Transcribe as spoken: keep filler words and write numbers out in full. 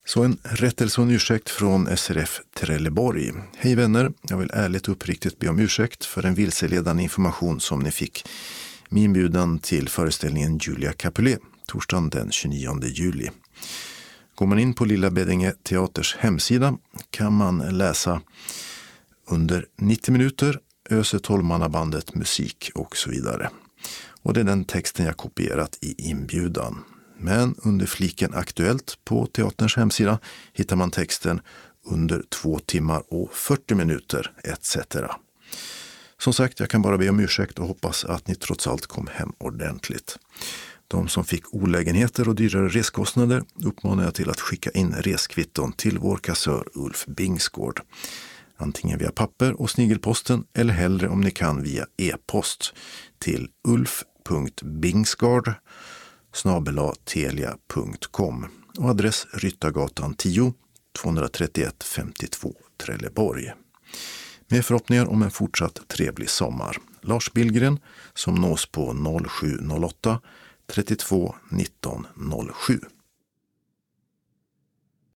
Så en rättelse och en ursäkt från S R F Trelleborg. Hej vänner, jag vill ärligt och uppriktigt be om ursäkt för den vilseledande information som ni fick med inbjudan till föreställningen Julia Capulet, torsdagen den tjugonionde juli. Går man in på Lilla Beddinge Teaters hemsida kan man läsa under nittio minuter öser tolvmannabandet musik och så vidare. Och det är den texten jag kopierat i inbjudan. Men under fliken Aktuellt på teaterns hemsida hittar man texten under två timmar och fyrtio minuter et cetera. Som sagt, jag kan bara be om ursäkt och hoppas att ni trots allt kom hem ordentligt. De som fick olägenheter och dyrare reskostnader uppmanar jag till att skicka in reskvitton till vår kassör Ulf Bingsgård. Antingen via papper och snigelposten eller hellre om ni kan via e-post till ulf punkt bingsgård snabel-a telia punkt com och adress Ryttargatan tio tvåhundratrettioett femtiotvå Trelleborg. Med förhoppningar om en fortsatt trevlig sommar. Lars Billgren som nås på noll sju noll åtta trettiotvå nitton noll sju.